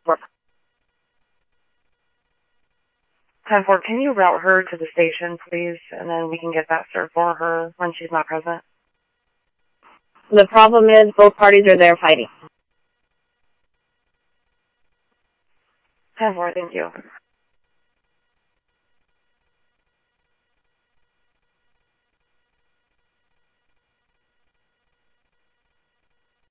10-4, can you route her to the station, please, and then we can get that served for her when she's not present? The problem is both parties are there fighting. 10-4, thank you.